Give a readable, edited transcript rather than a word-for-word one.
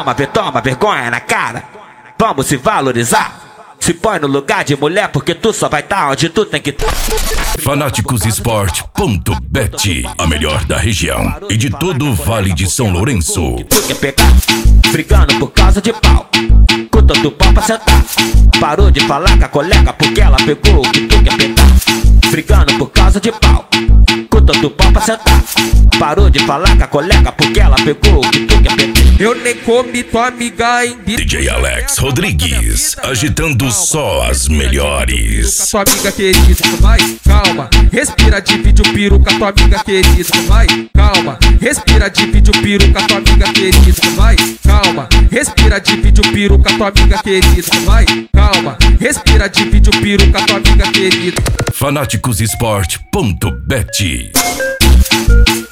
toma vergonha na cara. Vamos se valorizar. Se põe no lugar de mulher, porque tu só vai tá onde tu tem que tá. Fanaticosesporte.bet, a melhor da região e de todo o Vale de São Lourenço. Tu quer pegar, brigando por causa de pau, com tanto pau pra sentar. Parou de falar com a colega porque ela pegou o que tu quer pegar. Brigando por causa de pau, com tanto pau pra sentar. Parou de falar com a colega porque ela pegou o que tu quer pegar. Eu nem comi tua amiga em DJ Alex Rodrigues, agitando só as melhores. Tua amiga querida, vai, calma. Respira, divide o piru com a tua amiga querida, vai, calma. Respira, divide o piru com a tua amiga querida, vai, calma. Respira, divide o piru com a tua amiga querida, vai, calma. Respira, divide o piru com a tua amiga querida. Fanaticosesporte.bet.